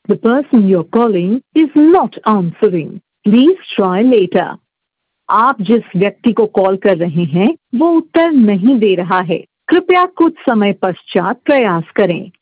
The person you're calling is not answering. Please try later. आप जिस व्यक्ति को कॉल कर रहे हैं वो उत्तर नहीं दे रहा है। कृपया कुछ समय पश्चात प्रयास करें।